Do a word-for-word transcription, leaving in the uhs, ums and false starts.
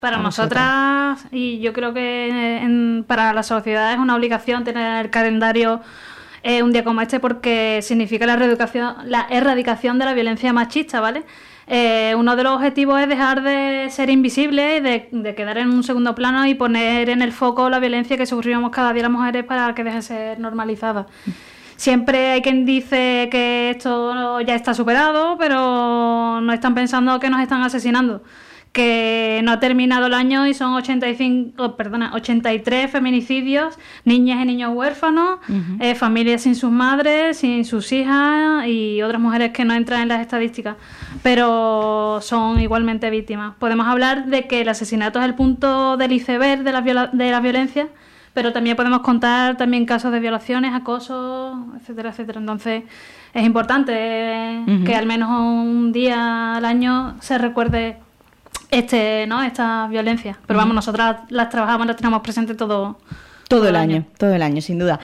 Para nosotras, y yo creo que en, para la sociedad es una obligación tener el calendario eh, un día como este, porque significa la erradicación, la erradicación de la violencia machista, ¿vale? Eh, uno de los objetivos es dejar de ser invisible, de, de quedar en un segundo plano y poner en el foco la violencia que sufrimos cada día las mujeres para que deje de ser normalizada. Siempre hay quien dice que esto ya está superado, pero no están pensando que nos están asesinando. Que no ha terminado el año y son ochenta y cinco, oh, perdona, ochenta y tres feminicidios, niñas y niños huérfanos, uh-huh. eh, familias sin sus madres, sin sus hijas y otras mujeres que no entran en las estadísticas, pero son igualmente víctimas. Podemos hablar de que el asesinato es el punto del iceberg de la, viola- de la violencia, pero también podemos contar también casos de violaciones, acosos, etcétera, etcétera. Entonces es importante uh-huh. que al menos un día al año se recuerde este, ¿no? Esta violencia. Pero vamos, nosotras las trabajamos, las tenemos presentes todo, todo, todo el año, año, todo el año, sin duda.